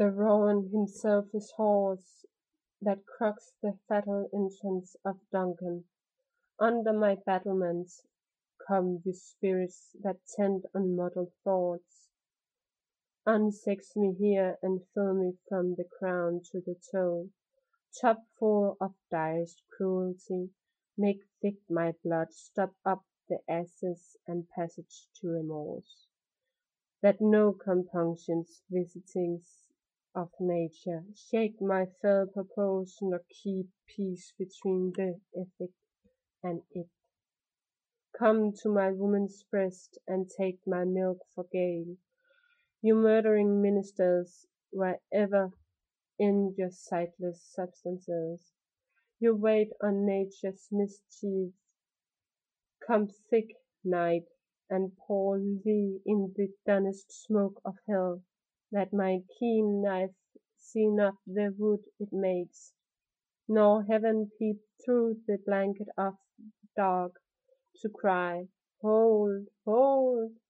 The Rowan himself is hoarse, that croaks the fatal entrance of Duncan. Under my battlements come you spirits that tend unmodelled thoughts. Unsex me here and fill me from the crown to the toe, chock full of direst cruelty, make thick my blood, stop up the access and passage to remorse, that no compunctions visitings of nature shake my fell purpose nor keep peace between the ethic and it. Come to my woman's breast and take my milk for gale, you murdering ministers, wherever in your sightless substances you wait on nature's mischief. Come thick, night, and pour thee in the dunnest smoke of hell, that my keen knife see not the wood it makes, nor heaven peep through the blanket of dark, to cry, Hold, hold!